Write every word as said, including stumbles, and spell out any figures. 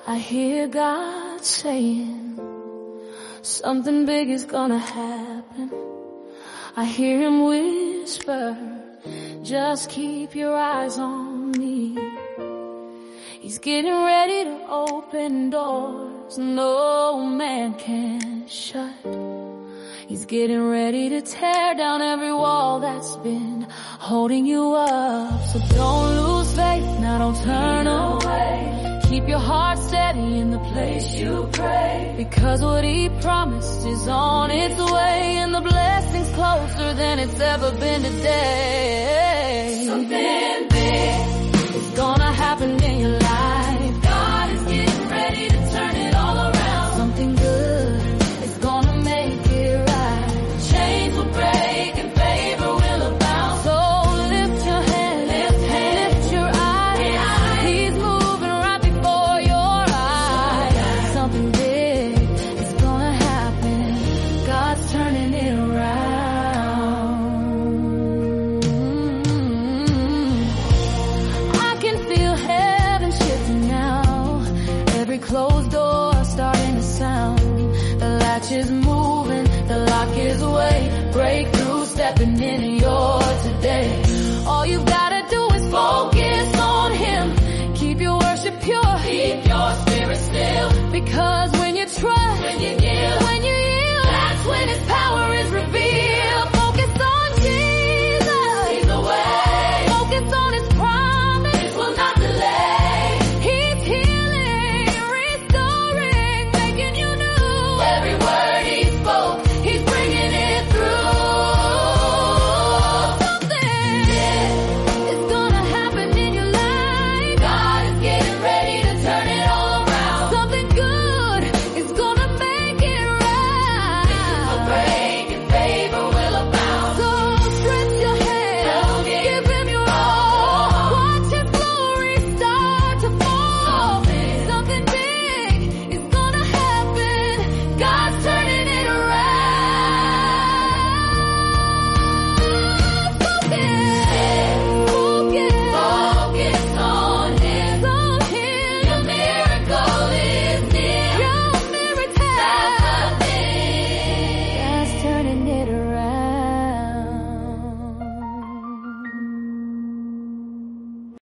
I hear God saying something big is gonna happen. I hear him whisper, just keep your eyes on me. He's getting ready to open doors no man can shut. He's getting ready to tear down every wall that's been holding you up. So don't lose faith, now don't turn away. Keep your heart steady in the place you pray, because what he promised is on its way, and the blessing's closer than it's ever been today.